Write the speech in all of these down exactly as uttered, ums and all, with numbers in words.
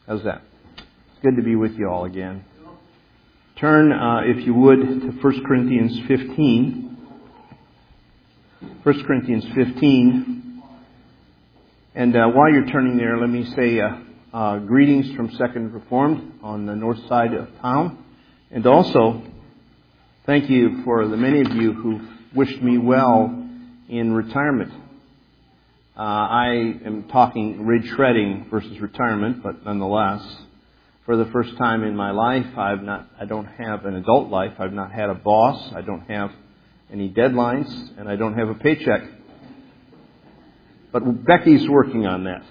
How's that? It's good to be with you all again. Turn, uh, if you would, to First Corinthians fifteen. First Corinthians fifteen. And uh, while you're turning there, let me say uh, uh, greetings from Second Reformed on the north side of town. And also, thank you for the many of you who wished me well in retirement. Uh, I am talking ridge shredding versus retirement, but nonetheless, for the first time in my life, I've not, I don't have an adult life. I've not had a boss. I don't have any deadlines, and I don't have a paycheck. But Becky's working on that.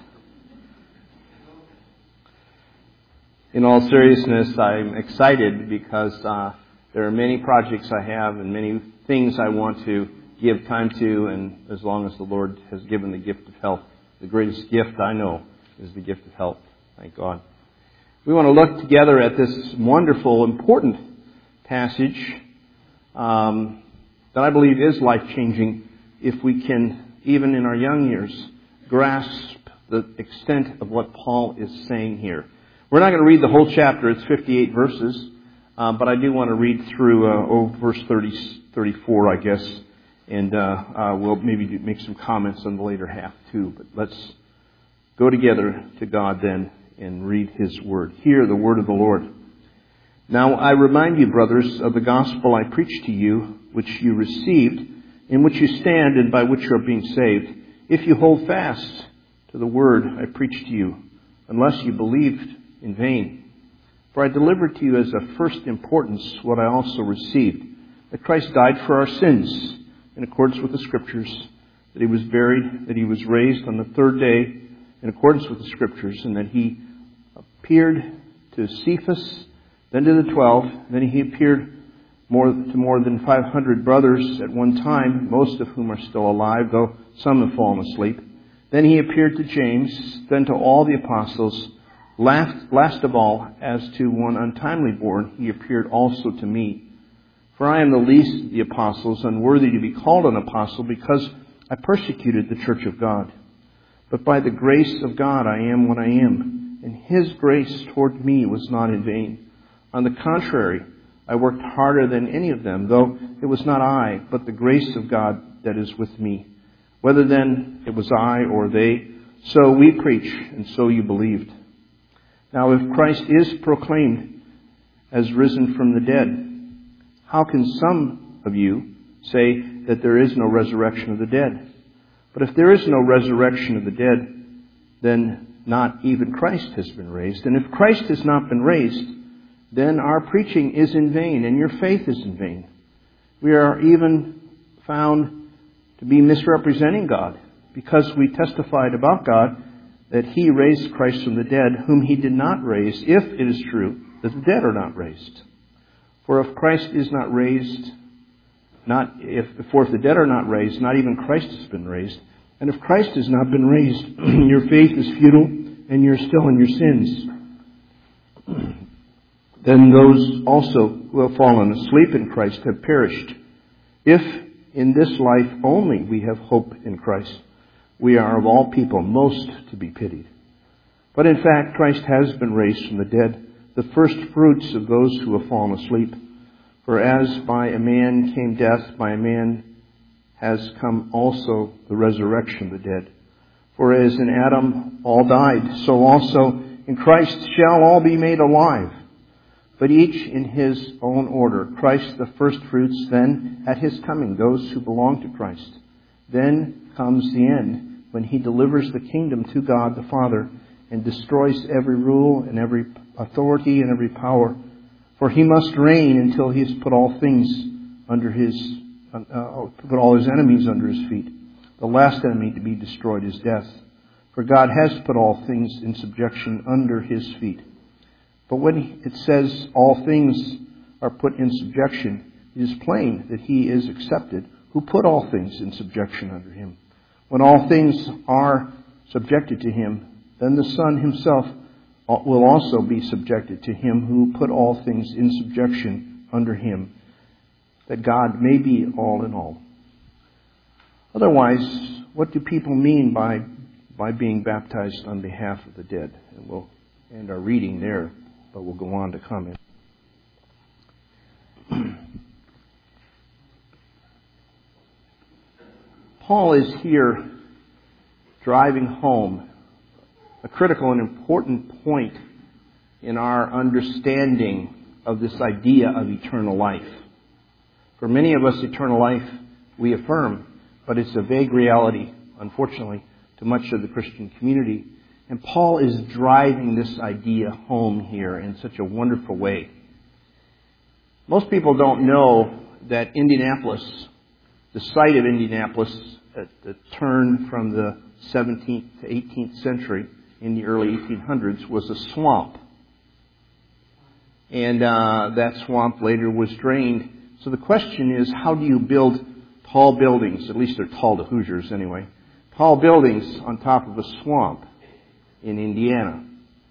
In all seriousness, I'm excited because uh, there are many projects I have and many things I want to give time to, and as long as the Lord has given the gift of health, the greatest gift I know is the gift of health. Thank God. We want to look together at this wonderful, important passage um, that I believe is life-changing if we can, even in our young years, grasp the extent of what Paul is saying here. We're not going to read the whole chapter. It's fifty-eight verses, uh, but I do want to read through uh, oh, verse thirty, thirty-four, I guess, and uh, uh, we'll maybe make some comments on the later half too. But let's go together to God then and read His Word. Hear the Word of the Lord. Now I remind you, brothers, of the gospel I preached to you, which you received, in which you stand and by which you are being saved, if you hold fast to the word I preached to you, unless you believed in vain. For I delivered to you as of first importance what I also received, that Christ died for our sins, in accordance with the Scriptures, that He was buried, that He was raised on the third day, in accordance with the Scriptures, and that He appeared to Cephas, then to the twelve, then He appeared more to more than five hundred brothers at one time, most of whom are still alive, though some have fallen asleep. Then He appeared to James, then to all the apostles. Last, last of all, as to one untimely born, He appeared also to me. For I am the least of the apostles, unworthy to be called an apostle, because I persecuted the church of God. But by the grace of God I am what I am, and His grace toward me was not in vain. On the contrary, I worked harder than any of them, though it was not I, but the grace of God that is with me. Whether then it was I or they, so we preach, and so you believed. Now if Christ is proclaimed as risen from the dead, how can some of you say that there is no resurrection of the dead? But if there is no resurrection of the dead, then not even Christ has been raised. And if Christ has not been raised, then our preaching is in vain, and your faith is in vain. We are even found to be misrepresenting God, because we testified about God that He raised Christ from the dead, whom He did not raise, if it is true that the dead are not raised. For if Christ is not raised, not if for if the dead are not raised, not even Christ has been raised. And if Christ has not been raised, your faith is futile, and you're still in your sins. Then those also who have fallen asleep in Christ have perished. If in this life only we have hope in Christ, we are of all people most to be pitied. But in fact, Christ has been raised from the dead, the first fruits of those who have fallen asleep. For as by a man came death, by a man has come also the resurrection of the dead. For as in Adam all died, so also in Christ shall all be made alive. But each in his own order. Christ the first fruits, then at His coming those who belong to Christ. Then comes the end, when He delivers the kingdom to God the Father and destroys every rule and every authority and every power. For He must reign until He has put all things under His, uh, put all His enemies under His feet. The last enemy to be destroyed is death. For God has put all things in subjection under His feet. But when it says all things are put in subjection, it is plain that He is accepted who put all things in subjection under Him. When all things are subjected to Him, then the Son Himself will also be subjected to Him who put all things in subjection under Him, that God may be all in all. Otherwise, what do people mean by by being baptized on behalf of the dead? And we'll and our reading there, but we'll go on to comment. Paul is here driving home a critical and important point in our understanding of this idea of eternal life. For many of us, eternal life we affirm, but it's a vague reality, unfortunately, to much of the Christian community. And Paul is driving this idea home here in such a wonderful way. Most people don't know that Indianapolis, the site of Indianapolis at the turn from the seventeenth to eighteenth century in the early eighteen hundreds was a swamp. And uh, that swamp later was drained. So the question is, how do you build tall buildings? At least they're tall to Hoosiers anyway. Tall buildings on top of a swamp in Indiana.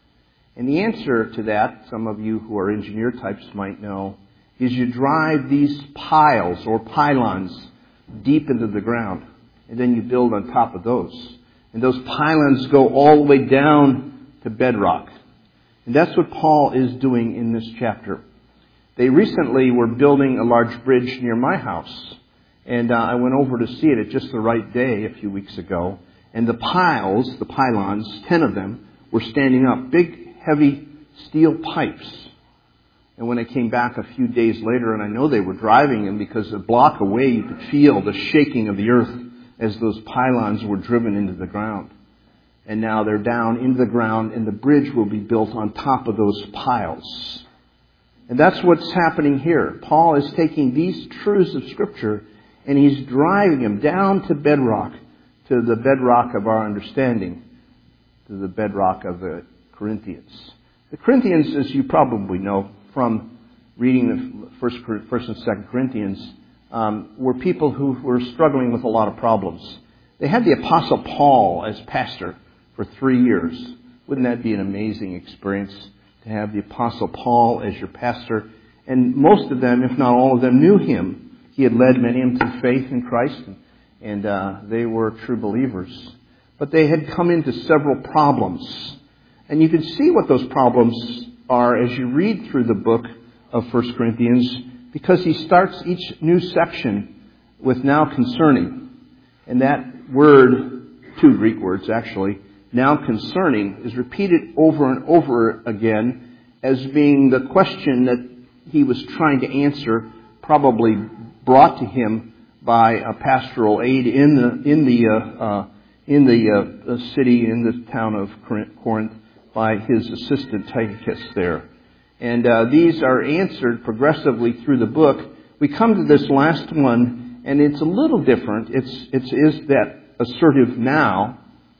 And the answer to that, some of you who are engineer types might know, is you drive these piles or pylons deep into the ground. And then you build on top of those. And those pylons go all the way down to bedrock. And that's what Paul is doing in this chapter. They recently were building a large bridge near my house. And uh, I went over to see it at just the right day a few weeks ago. And the piles, the pylons, ten of them, were standing up. Big, heavy steel pipes. And when I came back a few days later, and I know they were driving them because a block away you could feel the shaking of the earth as those pylons were driven into the ground. And now they're down into the ground, and the bridge will be built on top of those piles. And that's what's happening here. Paul is taking these truths of Scripture, and he's driving them down to bedrock, to the bedrock of our understanding, to the bedrock of the Corinthians. The Corinthians, as you probably know from reading the First, First and Second Corinthians, um, were people who were struggling with a lot of problems. They had the Apostle Paul as pastor for three years. Wouldn't that be an amazing experience to have the Apostle Paul as your pastor? And most of them, if not all of them, knew him. He had led many of them to faith in Christ, and, and uh, they were true believers. But they had come into several problems. And you can see what those problems are as you read through the book of First Corinthians, because he starts each new section with now concerning. And that word, two Greek words actually, now concerning, is repeated over and over again as being the question that he was trying to answer, probably brought to him by a pastoral aide in the in the uh, uh, in the uh, city, in the town of Corinth, by his assistant Tychicus there. And uh, these are answered progressively through the book. We come to this last one, and it's a little different. It's it's is that assertive now,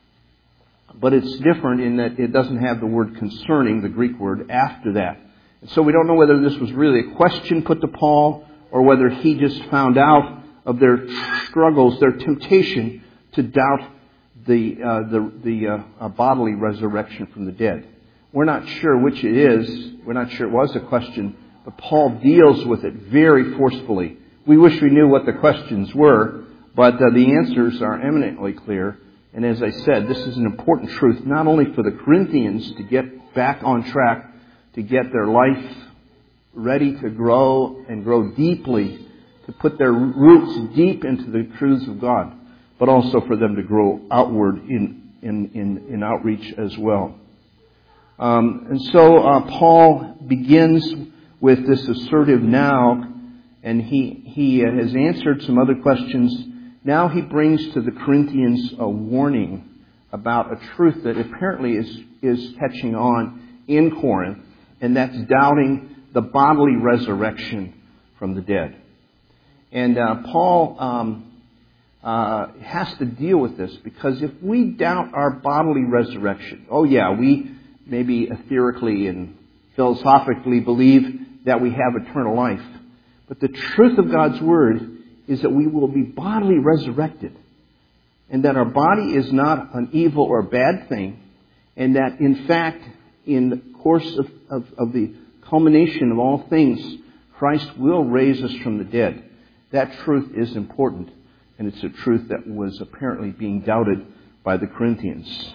but it's different in that it doesn't have the word concerning, the Greek word, after that. And so we don't know whether this was really a question put to Paul, or whether he just found out of their struggles, their temptation to doubt the uh, the, the uh, bodily resurrection from the dead. We're not sure which it is. We're not sure it was a question, but Paul deals with it very forcefully. We wish we knew what the questions were, but uh, the answers are eminently clear. And as I said, this is an important truth, not only for the Corinthians to get back on track, to get their life ready to grow and grow deeply, to put their roots deep into the truths of God, but also for them to grow outward in in, in, in outreach as well. Um, and so uh, Paul begins with this assertive now, and he, he has answered some other questions. Now he brings to the Corinthians a warning about a truth that apparently is, is catching on in Corinth, and that's doubting the bodily resurrection from the dead. And uh, Paul um, uh, has to deal with this, because if we doubt our bodily resurrection, oh yeah, we maybe etherically and philosophically believe that we have eternal life. But the truth of God's Word is that we will be bodily resurrected. And that our body is not an evil or bad thing. And that, in fact, in the course of, of, of the culmination of all things, Christ will raise us from the dead. That truth is important. And it's a truth that was apparently being doubted by the Corinthians.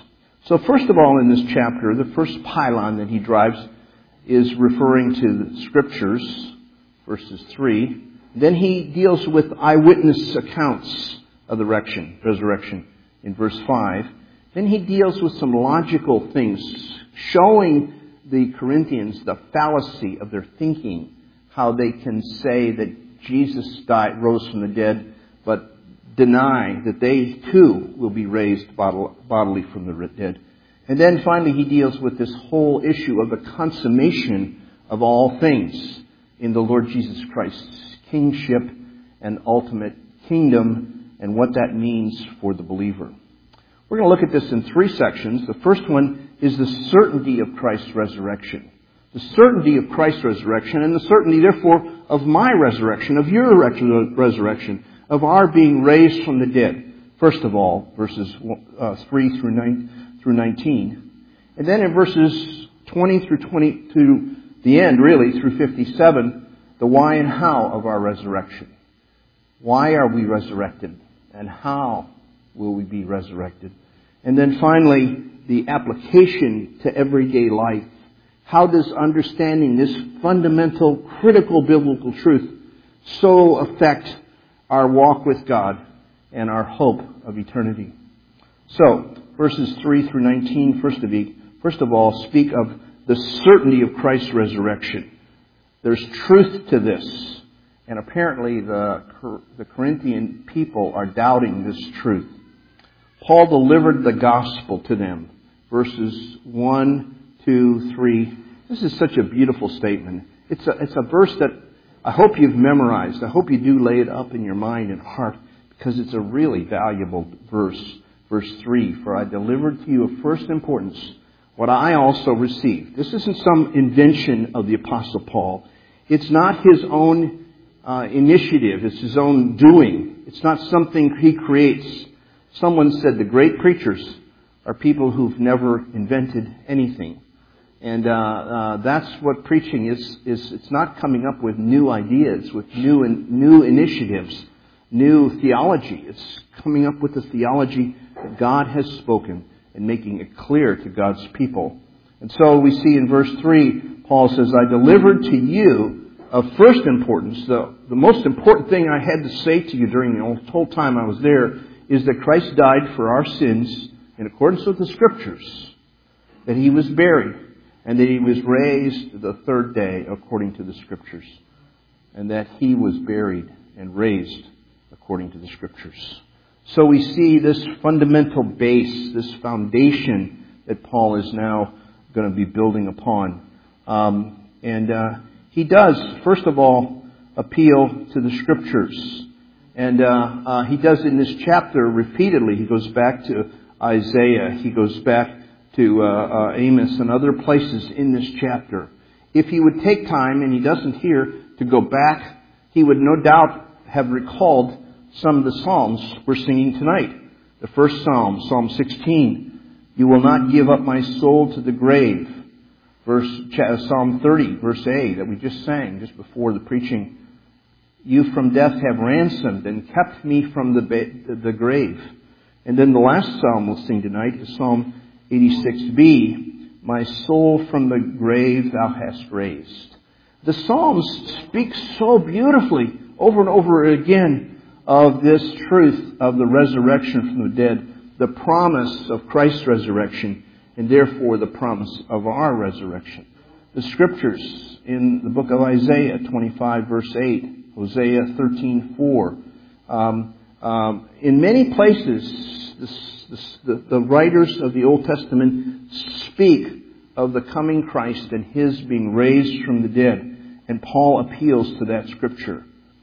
So first of all in this chapter, the first pylon that he drives is referring to the Scriptures, verses three. Then he deals with eyewitness accounts of the resurrection, resurrection in verse five. Then he deals with some logical things, showing the Corinthians the fallacy of their thinking, how they can say that Jesus died, rose from the dead, but deny that they too will be raised bodily from the dead. And then finally he deals with this whole issue of the consummation of all things in the Lord Jesus Christ's kingship and ultimate kingdom and what that means for the believer. We're going to look at this in three sections. The first one is the certainty of Christ's resurrection. The certainty of Christ's resurrection and the certainty, therefore, of my resurrection, of your resurrection, of our being raised from the dead. First of all, verses uh, three through nine through nineteen. And then in verses twenty through twenty to the end, really, through fifty-seven, the why and how of our resurrection. Why are we resurrected? And how will we be resurrected? And then finally, the application to everyday life. How does understanding this fundamental, critical biblical truth so affect our walk with God and our hope of eternity? So, verses three through nineteen, first of, first of all, speak of the certainty of Christ's resurrection. There's truth to this. And apparently the, the Corinthian people are doubting this truth. Paul delivered the gospel to them. Verses one, two, three. This is such a beautiful statement. It's a, it's a verse that I hope you've memorized. I hope you do lay it up in your mind and heart, because it's a really valuable verse. Verse three, for I delivered to you of first importance what I also received. This isn't some invention of the Apostle Paul. It's not his own uh, initiative. It's his own doing. It's not something he creates. Someone said the great preachers are people who've never invented anything. And uh, uh, that's what preaching is, is. It's not coming up with new ideas, with new in, new initiatives, new theology. It's coming up with the theology that God has spoken and making it clear to God's people. And so we see in verse three, Paul says, I delivered to you of first importance. The, the most important thing I had to say to you during the whole time I was there is that Christ died for our sins in accordance with the Scriptures, that He was buried, and that He was raised the third day according to the Scriptures, and that He was buried and raised according to the Scriptures. So we see this fundamental base, this foundation that Paul is now going to be building upon. Um, and uh, he does, first of all, appeal to the Scriptures. And uh, uh, he does in this chapter repeatedly. He goes back to Isaiah. He goes back to uh, uh, Amos and other places in this chapter. If he would take time, and he doesn't here, to go back, he would no doubt have recalled some of the Psalms we're singing tonight. The first Psalm, Psalm sixteen, you will not give up my soul to the grave. Verse Psalm thirty, verse A, that we just sang just before the preaching. You from death have ransomed and kept me from the, ba- the grave. And then the last psalm we'll sing tonight is Psalm eighty-six B. My soul from the grave thou hast raised. The Psalms speak so beautifully over and over again of this truth of the resurrection from the dead, the promise of Christ's resurrection, and therefore the promise of our resurrection. The Scriptures in the book of Isaiah twenty-five verse eight, Hosea thirteen four. Um, um, in many places, this, this, the, the writers of the Old Testament speak of the coming Christ and His being raised from the dead. And Paul appeals to that Scripture.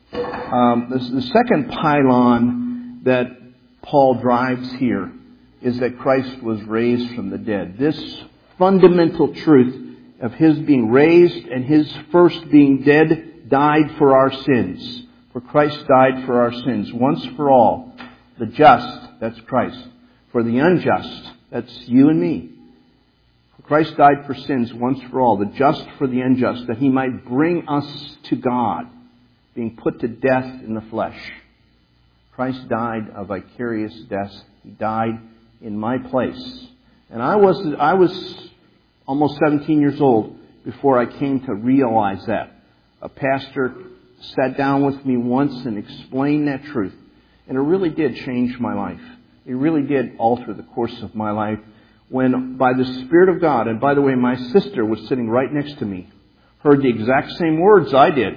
Um, the, the second pylon that Paul drives here is that Christ was raised from the dead. This fundamental truth of His being raised and His first being dead, died for our sins. For Christ died for our sins once for all. The just, that's Christ. For the unjust, that's you and me. For Christ died for sins once for all. The just for the unjust, that He might bring us to God, being put to death in the flesh. Christ died a vicarious death. He died in my place. And I was, I was almost seventeen years old before I came to realize that. A pastor sat down with me once and explained that truth. And it really did change my life. It really did alter the course of my life when, by the Spirit of God, and by the way, my sister was sitting right next to me, heard the exact same words I did.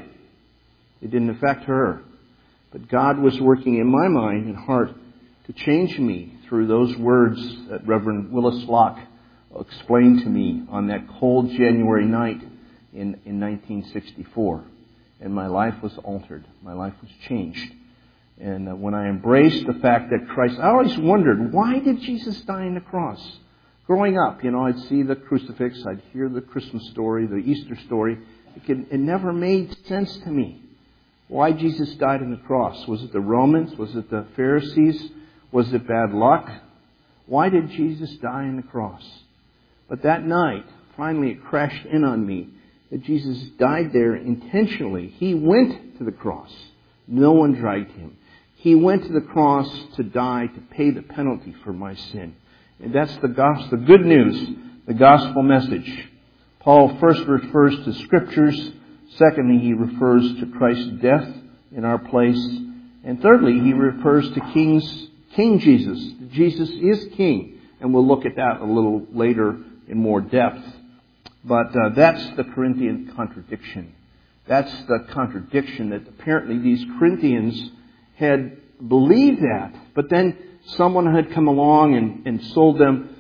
It didn't affect her. But God was working in my mind and heart to change me through those words that Reverend Willis Locke explained to me on that cold January night in, in nineteen sixty-four. And my life was altered. My life was changed. And uh, when I embraced the fact that Christ, I always wondered, why did Jesus die on the cross? Growing up, you know, I'd see the crucifix, I'd hear the Christmas story, the Easter story. It, could, it never made sense to me. Why Jesus died on the cross? Was it the Romans? Was it the Pharisees? Was it bad luck? Why did Jesus die on the cross? But that night, finally it crashed in on me that Jesus died there intentionally. He went to the cross. No one dragged him. He went to the cross to die, to pay the penalty for my sin. And that's the gospel, the good news, the gospel message. Paul first refers to Scriptures. Secondly, he refers to Christ's death in our place. And thirdly, he refers to King's, King Jesus. Jesus is King. And we'll look at that a little later in more depth. But uh, that's the Corinthian contradiction. That's the contradiction that apparently these Corinthians had believed that. But then someone had come along and, and sold them.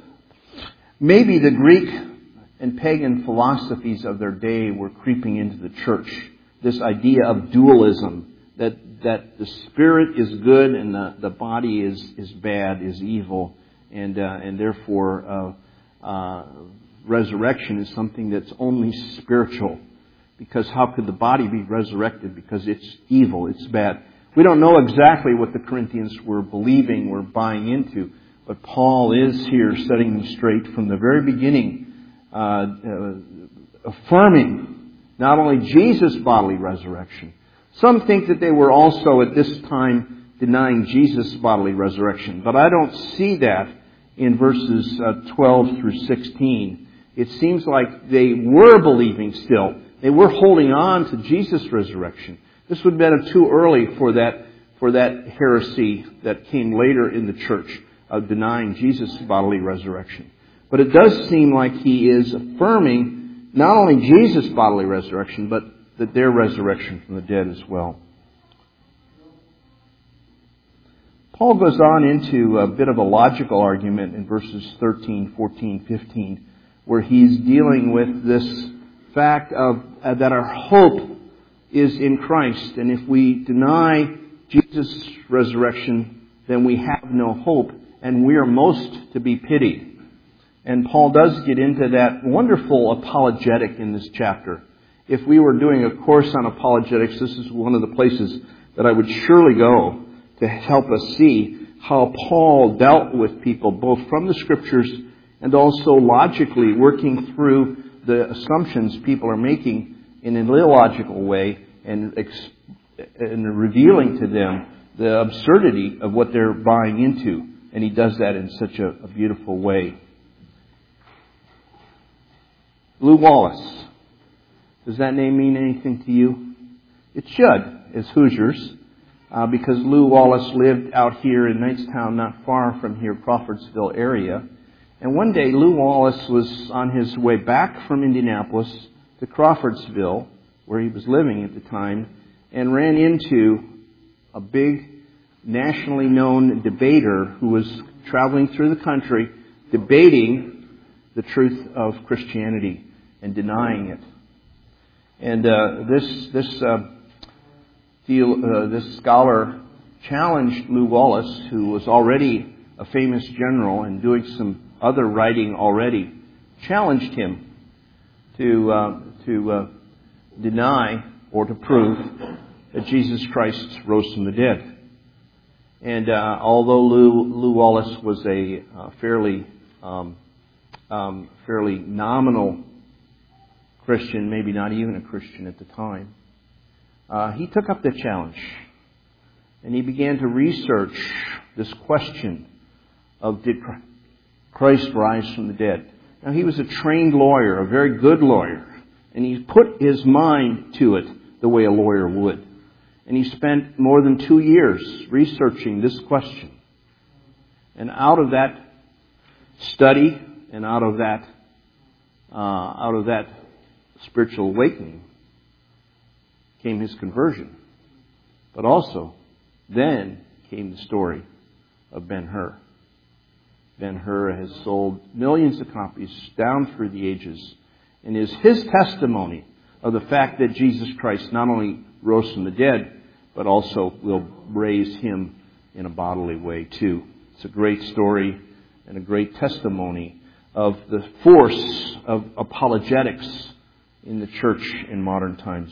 Maybe the Greek and pagan philosophies of their day were creeping into the church. This idea of dualism, that, that the spirit is good and the, the body is, is bad, is evil. And, uh, and therefore uh, uh, resurrection is something that's only spiritual. Because how could the body be resurrected? Because it's evil, it's bad. We don't know exactly what the Corinthians were believing, were buying into. But Paul is here setting them straight from the very beginning, uh, uh, affirming not only Jesus' bodily resurrection. Some think that they were also at this time denying Jesus' bodily resurrection. But I don't see that in verses uh, twelve through sixteen. It seems like they were believing still. They were holding on to Jesus' resurrection. This would have been too early for that, for that heresy that came later in the church of denying Jesus' bodily resurrection. But it does seem like he is affirming not only Jesus' bodily resurrection, but that their resurrection from the dead as well. Paul goes on into a bit of a logical argument in verses thirteen, fourteen, fifteen, where he's dealing with this fact of uh, that our hope is in Christ. And if we deny Jesus' resurrection, then we have no hope, and we are most to be pitied. And Paul does get into that wonderful apologetic in this chapter. If we were doing a course on apologetics, this is one of the places that I would surely go to help us see how Paul dealt with people, both from the Scriptures and also logically working through the assumptions people are making in an illogical way and, ex- and revealing to them the absurdity of what they're buying into. And he does that in such a, a beautiful way. Lew Wallace. Does that name mean anything to you? It should, as Hoosiers, uh, because Lew Wallace lived out here in Knightstown, not far from here, Crawfordsville area. And one day, Lew Wallace was on his way back from Indianapolis to Crawfordsville, where he was living at the time, and ran into a big, nationally known debater who was traveling through the country, debating the truth of Christianity and denying it. And uh, this this uh, deal, uh, this scholar challenged Lew Wallace, who was already a famous general and doing some other writing already, challenged him to uh, to uh, deny or to prove that Jesus Christ rose from the dead. And uh, although Lew, Lew Wallace was a uh, fairly um, um, fairly nominal Christian, maybe not even a Christian at the time, uh, he took up the challenge and he began to research this question of did Christ rise from the dead. Now, he was a trained lawyer, a very good lawyer, and he put his mind to it the way a lawyer would. And he spent more than two years researching this question. And out of that study and out of that uh, out of that spiritual awakening came his conversion. But also, then came the story of Ben-Hur. Ben-Hur has sold millions of copies down through the ages, and is his testimony of the fact that Jesus Christ not only rose from the dead, but also will raise him in a bodily way too. It's a great story and a great testimony of the force of apologetics in the church in modern times.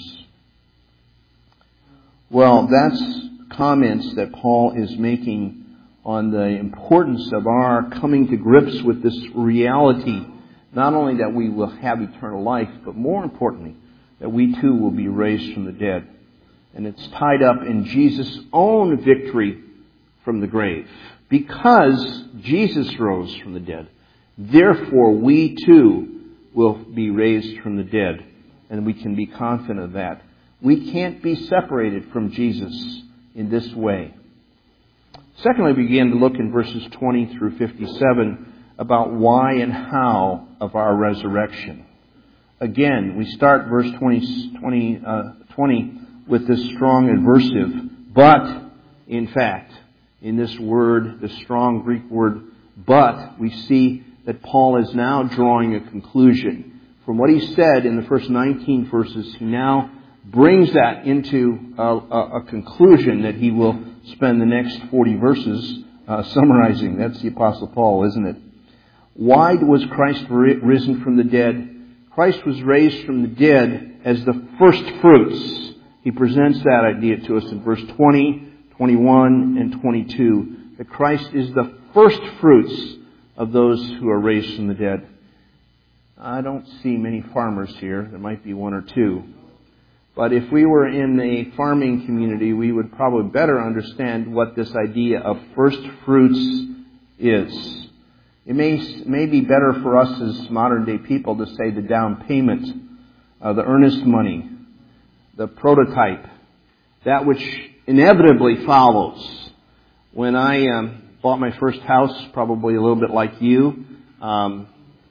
Well, that's comments that Paul is making on the importance of our coming to grips with this reality, not only that we will have eternal life, but more importantly, that we too will be raised from the dead. And it's tied up in Jesus' own victory from the grave. Because Jesus rose from the dead, therefore we too will be raised from the dead. And we can be confident of that. We can't be separated from Jesus in this way. Secondly, we begin to look in verses twenty through fifty-seven about why and how of our resurrection. Again, we start verse twenty, twenty, uh, twenty with this strong adversive, but, in fact, in this word, the strong Greek word, but, we see that Paul is now drawing a conclusion. From what he said in the first nineteen verses, he now brings that into a, a, a conclusion that he will spend the next forty verses uh, summarizing. That's the Apostle Paul, isn't it? Why was Christ risen from the dead? Christ was raised from the dead as the first fruits. He presents that idea to us in verse twenty, twenty-one, and twenty-two. That Christ is the first fruits of those who are raised from the dead. I don't see many farmers here. There might be one or two. But if we were in a farming community, we would probably better understand what this idea of first fruits is. It may, may be better for us as modern day people to say the down payment, uh, the earnest money, the prototype, that which inevitably follows. When I um, bought my first house, probably a little bit like you, um,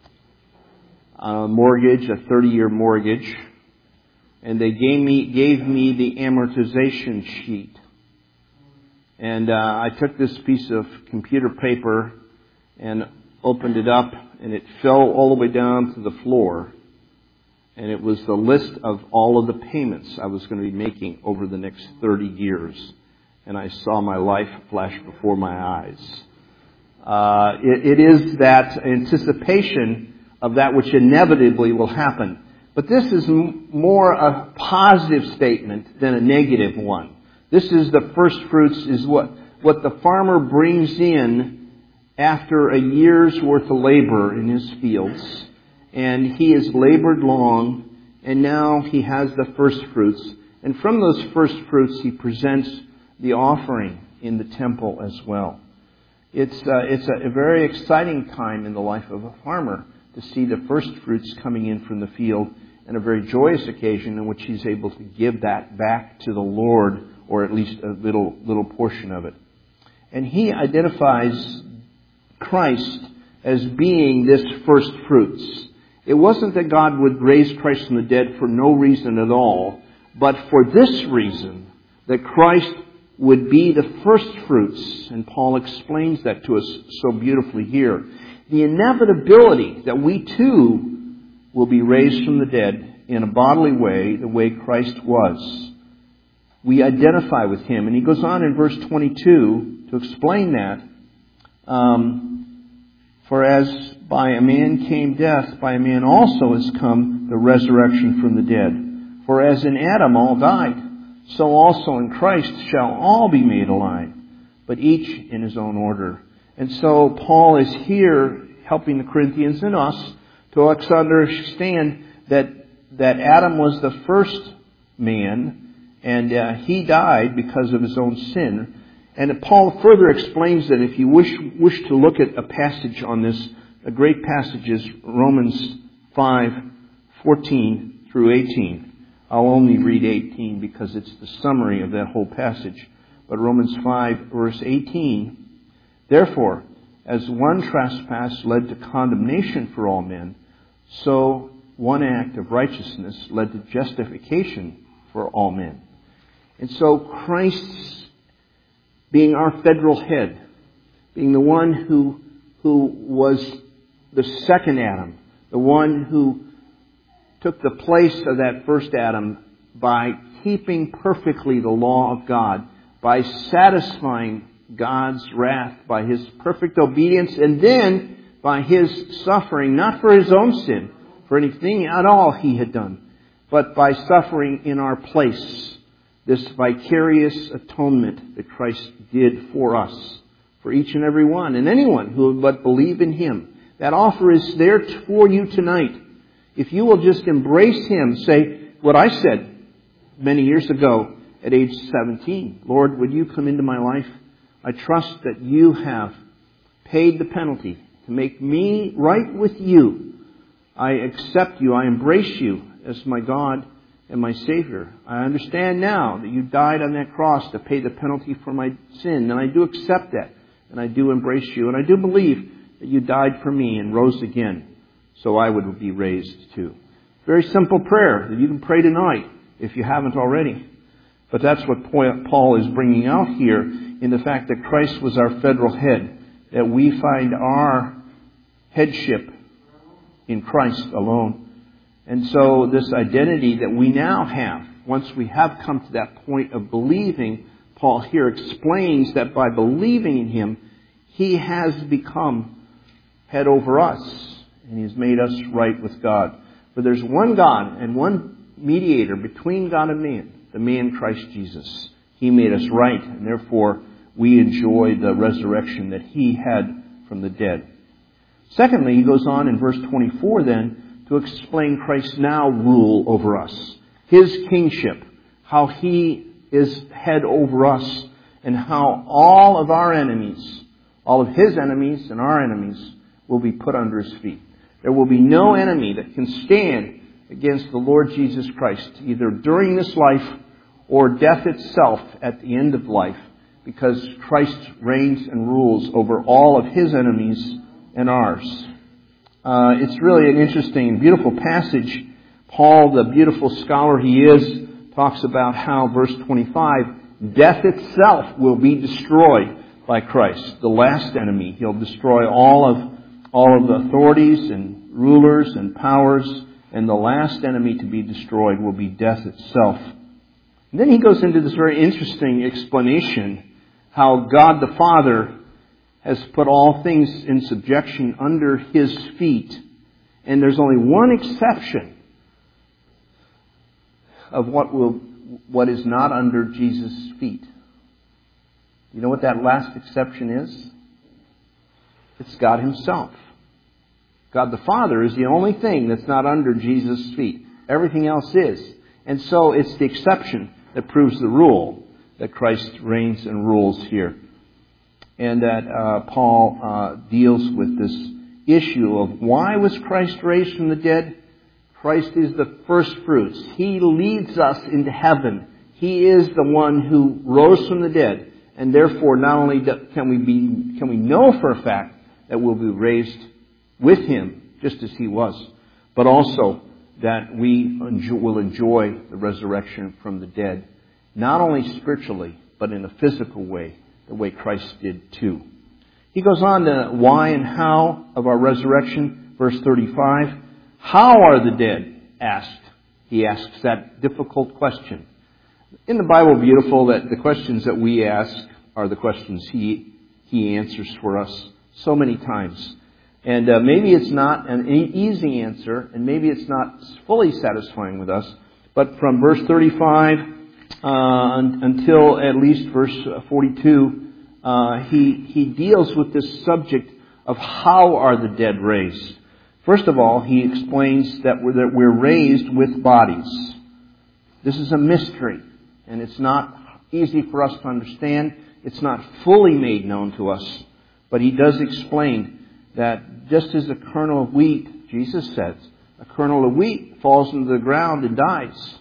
on a mortgage, a thirty-year mortgage, and they gave me gave me the amortization sheet. And uh, I took this piece of computer paper and opened it up, and it fell all the way down to the floor. And it was the list of all of the payments I was going to be making over the next thirty years. And I saw my life flash before my eyes. Uh, it, it is that anticipation of that which inevitably will happen. But this is m- more a positive statement than a negative one. This is the first fruits, is what, what the farmer brings in after a year's worth of labor in his fields. And he has labored long, and now he has the first fruits. And from those first fruits, he presents the offering in the temple as well. It's, uh, it's a, a very exciting time in the life of a farmer to see the first fruits coming in from the field, and a very joyous occasion in which he's able to give that back to the Lord, or at least a little little portion of it. And he identifies Christ as being this first fruits. It wasn't that God would raise Christ from the dead for no reason at all, but for this reason, that Christ would be the first fruits. And Paul explains that to us so beautifully here. The inevitability that we too will be raised from the dead in a bodily way, the way Christ was. We identify with Him. And he goes on in verse twenty-two to explain that. Um, For as by a man came death, by a man also has come the resurrection from the dead. For as in Adam all died, so also in Christ shall all be made alive, but each in his own order. And so Paul is here helping the Corinthians and us to understand that, that Adam was the first man, and uh, he died because of his own sin. And Paul further explains that if you wish wish to look at a passage on this, a great passage is Romans five, fourteen through eighteen. I'll only read eighteen because it's the summary of that whole passage. But Romans five, verse eighteen, therefore, as one trespass led to condemnation for all men, so one act of righteousness led to justification for all men. And so Christ, being our federal head, being the one who, who was the second Adam, the one who took the place of that first Adam by keeping perfectly the law of God, by satisfying God's wrath by His perfect obedience, and then by His suffering, not for His own sin, for anything at all He had done, but by suffering in our place, this vicarious atonement that Christ did for us, for each and every one, and anyone who would but believe in Him. That offer is there for you tonight. If you will just embrace Him, say what I said many years ago at age seventeen, Lord, would you come into my life? I trust that you have paid the penalty to make me right with you. I accept you. I embrace you as my God and my Savior. I understand now that you died on that cross to pay the penalty for my sin. And I do accept that. And I do embrace you. And I do believe that you died for me and rose again so I would be raised too. Very simple prayer that you can pray tonight if you haven't already. But that's what Paul is bringing out here in the fact that Christ was our federal head, that we find our headship in Christ alone. And so this identity that we now have, once we have come to that point of believing, Paul here explains that by believing in Him, He has become head over us, and He has made us right with God. For there's one God and one mediator between God and man, the man Christ Jesus. He made us right, and therefore we enjoy the resurrection that He had from the dead. Secondly, he goes on in verse twenty-four then to explain Christ's now rule over us. His kingship, how He is head over us, and how all of our enemies, all of His enemies and our enemies will be put under His feet. There will be no enemy that can stand against the Lord Jesus Christ, either during this life or death itself at the end of life, because Christ reigns and rules over all of His enemies and ours. Uh, it's really an interesting and beautiful passage. Paul, the beautiful scholar he is, talks about how, verse twenty-five, death itself will be destroyed by Christ, the last enemy. He'll destroy all of all of the authorities and rulers and powers, and the last enemy to be destroyed will be death itself. And then he goes into this very interesting explanation how God the Father has put all things in subjection under His feet. And there's only one exception of what will what is not under Jesus' feet. You know what that last exception is? It's God Himself. God the Father is the only thing that's not under Jesus' feet. Everything else is. And so it's the exception that proves the rule, that Christ reigns and rules here. And that uh, Paul uh, deals with this issue of why was Christ raised from the dead? Christ is the first fruits. He leads us into heaven. He is the one who rose from the dead. And therefore, not only can we be, can we know for a fact that we'll be raised with Him, just as He was, but also that we enjoy, will enjoy the resurrection from the dead, not only spiritually, but in a physical way, the way Christ did too. He goes on to why and how of our resurrection, verse thirty-five. How are the dead asked? He asks that difficult question. In the Bible, beautiful that the questions that we ask are the questions He He answers for us so many times. And uh, maybe it's not an easy answer, and maybe it's not fully satisfying with us. But from verse thirty-five uh, un- until at least verse forty-two, uh, he he deals with this subject of how are the dead raised. First of all, he explains that we're, that we're raised with bodies. This is a mystery, and it's not easy for us to understand. It's not fully made known to us, but he does explain that just as a kernel of wheat, Jesus says, a kernel of wheat falls into the ground and dies.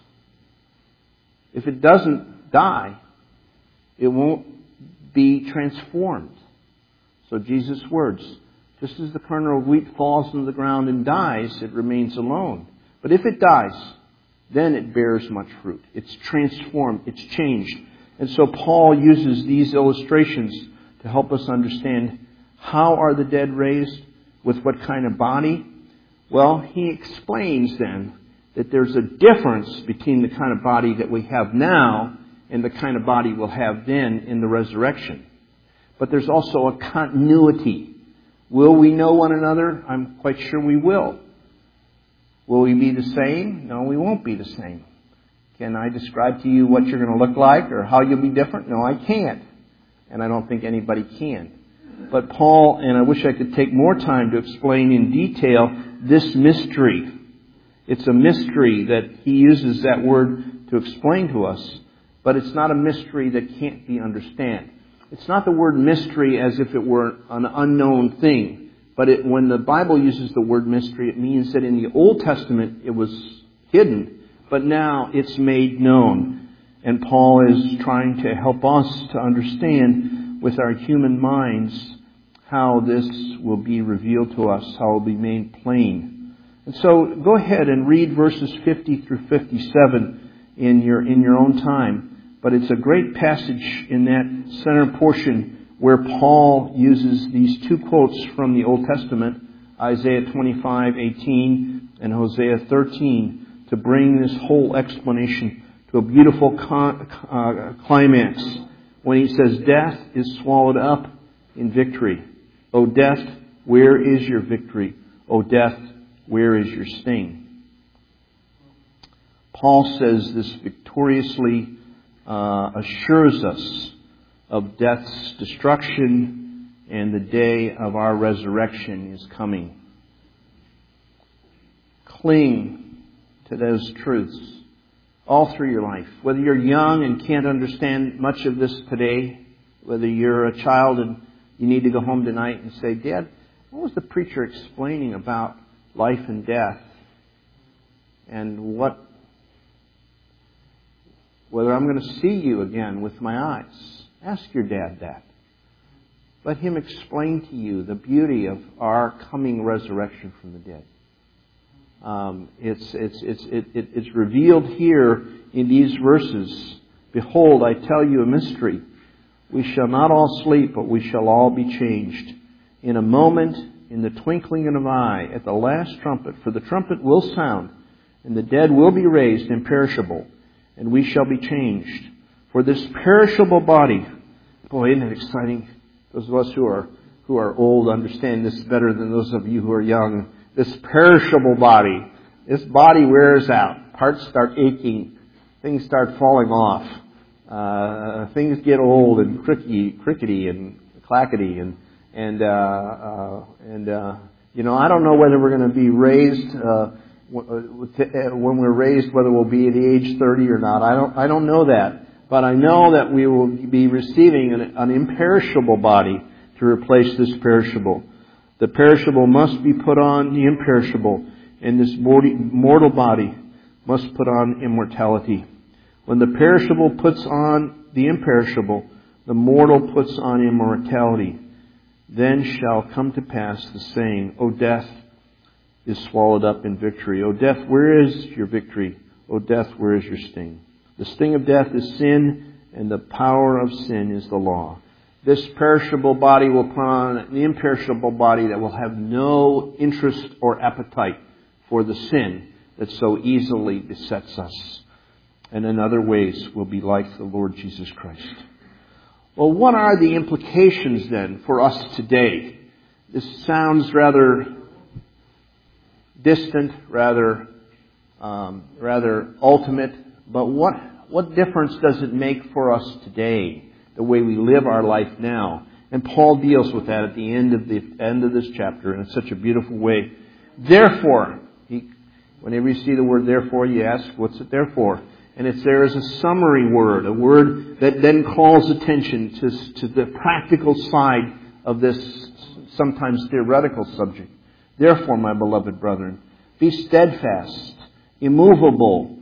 If it doesn't die, it won't be transformed. So Jesus' words, just as the kernel of wheat falls into the ground and dies, it remains alone. But if it dies, then it bears much fruit. It's transformed. It's changed. And so Paul uses these illustrations to help us understand how are the dead raised, with what kind of body. Well, he explains then that there's a difference between the kind of body that we have now and the kind of body we'll have then in the resurrection. But there's also a continuity. Will we know one another? I'm quite sure we will. Will we be the same? No, we won't be the same. Can I describe to you what you're going to look like or how you'll be different? No, I can't. And I don't think anybody can. But Paul, and I wish I could take more time to explain in detail this mystery. It's a mystery that he uses that word to explain to us, but it's not a mystery that can't be understood. It's not the word mystery as if it were an unknown thing, but it, when the Bible uses the word mystery, it means that in the Old Testament it was hidden, but now it's made known. And Paul is trying to help us to understand with our human minds how this will be revealed to us, how it will be made plain. And so go ahead and read verses fifty through fifty-seven in your in your own time. But it's a great passage in that center portion where Paul uses these two quotes from the Old Testament, Isaiah twenty-five eighteen and Hosea thirteen, to bring this whole explanation to a beautiful con- uh, climax when he says, "Death is swallowed up in victory. O death, where is your victory? O death, where is your sting?" Paul says this victoriously uh, assures us of death's destruction, and the day of our resurrection is coming. Cling to those truths all through your life. Whether you're young and can't understand much of this today, whether you're a child and you need to go home tonight and say, "Dad, what was the preacher explaining about life and death? And what, whether I'm going to see you again with my eyes?" Ask your dad that. Let him explain to you the beauty of our coming resurrection from the dead. Um, it's it's it's it, it, it's revealed here in these verses. "Behold, I tell you a mystery. We shall not all sleep, but we shall all be changed. In a moment, in the twinkling of an eye, at the last trumpet. For the trumpet will sound, and the dead will be raised imperishable, and we shall be changed. For this perishable body," boy, isn't it exciting? Those of us who are who are old understand this better than those of you who are young. This perishable body, this body wears out. Parts start aching. Things start falling off. Uh, things get old and cricky, crickety and clackety, and and uh, uh, and uh, you know, I don't know whether we're going to be raised uh, when we're raised, whether we'll be at the age thirty or not. I don't I don't know that, but I know that we will be receiving an, an imperishable body to replace this perishable. The perishable must be put on the imperishable, and this mortal body must put on immortality. When the perishable puts on the imperishable, the mortal puts on immortality. Then shall come to pass the saying, "O death is swallowed up in victory. O death, where is your victory? O death, where is your sting?" The sting of death is sin, and the power of sin is the law. This perishable body will put on an imperishable body that will have no interest or appetite for the sin that so easily besets us, and in other ways will be like the Lord Jesus Christ. Well, what are the implications then for us today? This sounds rather distant, rather um, rather ultimate, but what what difference does it make for us today, the way we live our life now? And Paul deals with that at the end of the end of this chapter in such a beautiful way. Therefore, he, whenever you see the word "therefore," you ask, "What's it there for?" And it's there as a summary word, a word that then calls attention to, to the practical side of this sometimes theoretical subject. Therefore, my beloved brethren, be steadfast, immovable,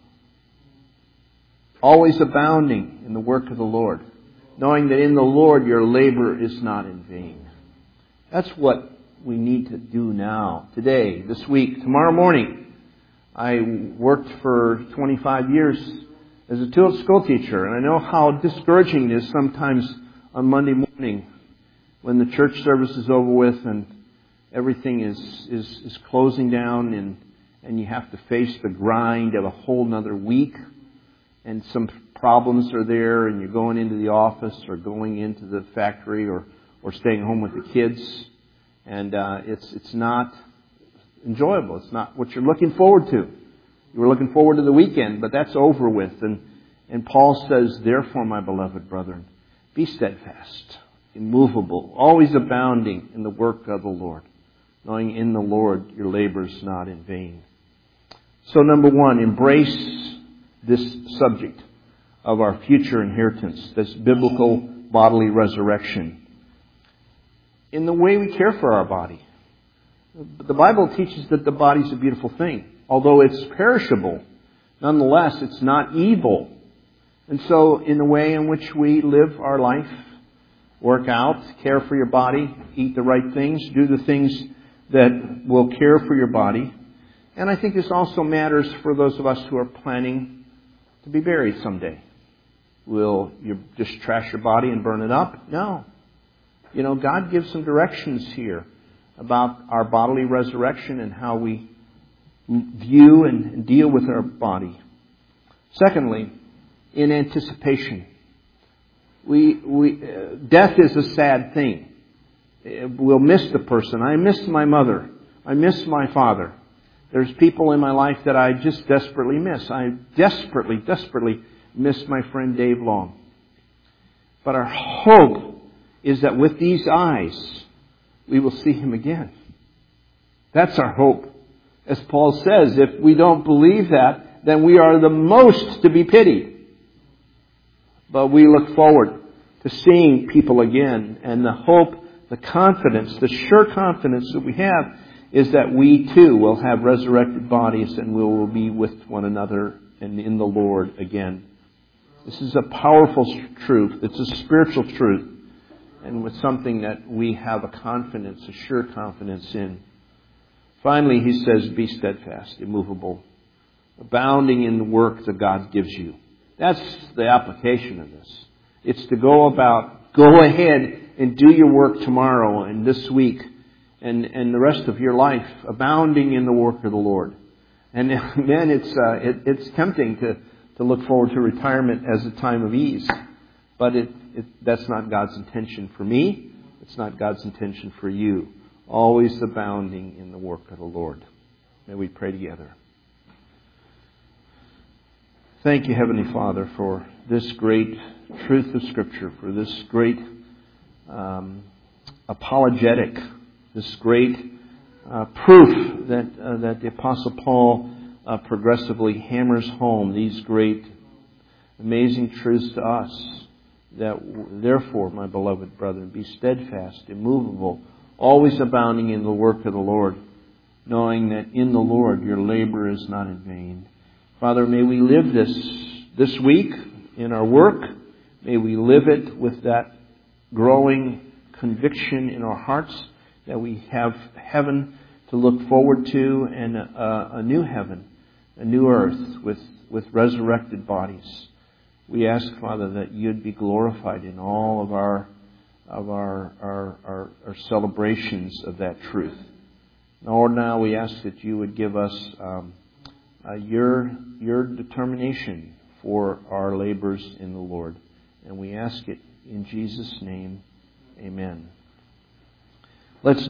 always abounding in the work of the Lord, knowing that in the Lord your labor is not in vain. That's what we need to do now, today, this week, tomorrow morning. I worked for twenty-five years as a school teacher, and I know how discouraging it is sometimes on Monday morning when the church service is over with and everything is, is, is closing down and, and you have to face the grind of a whole nother week. And some problems are there, and you're going into the office or going into the factory or, or staying home with the kids. And uh, it's it's not enjoyable. It's not what you're looking forward to. You were looking forward to the weekend, but that's over with. And, and Paul says, therefore, my beloved brethren, be steadfast, immovable, always abounding in the work of the Lord, knowing in the Lord your labor is not in vain. So number one, embrace this subject of our future inheritance, this biblical bodily resurrection, in the way we care for our body. The Bible teaches that the body is a beautiful thing. Although it's perishable, nonetheless, it's not evil. And so in the way in which we live our life, work out, care for your body, eat the right things, do the things that will care for your body. And I think this also matters for those of us who are planning to be buried someday. Will you just trash your body and burn it up? No. You know, God gives some directions here about our bodily resurrection and how we view and deal with our body. Secondly, in anticipation. We, we, uh, death is a sad thing. We'll miss the person. I miss my mother. I miss my father. There's people in my life that I just desperately miss. I desperately, desperately miss my friend Dave Long. But our hope is that with these eyes, we will see him again. That's our hope. As Paul says, if we don't believe that, then we are the most to be pitied. But we look forward to seeing people again. And the hope, the confidence, the sure confidence that we have is that we too will have resurrected bodies and we will be with one another and in the Lord again. This is a powerful truth. It's a spiritual truth. And it's something that we have a confidence, a sure confidence in. Finally, he says, be steadfast, immovable, abounding in the work that God gives you. That's the application of this. It's to go about, go ahead and do your work tomorrow and this week and, and the rest of your life, abounding in the work of the Lord. And man, it's uh, it, it's tempting to, to look forward to retirement as a time of ease. But it, it that's not God's intention for me. It's not God's intention for you. Always abounding in the work of the Lord. May we pray together. Thank you, Heavenly Father, for this great truth of Scripture, for this great um, apologetic, this great uh, proof that uh, that the Apostle Paul uh, progressively hammers home these great, amazing truths to us. That therefore, my beloved brethren, be steadfast, immovable, always abounding in the work of the Lord, knowing that in the Lord your labor is not in vain. Father, may we live this this week in our work. May we live it with that growing conviction in our hearts that we have heaven to look forward to and a, a new heaven, a new earth with, with resurrected bodies. We ask, Father, that you'd be glorified in all of our of our our, our, our celebrations of that truth. Lord, now we ask that you would give us um, uh, your your determination for our labors in the Lord. And we ask it in Jesus' name. Amen. Let's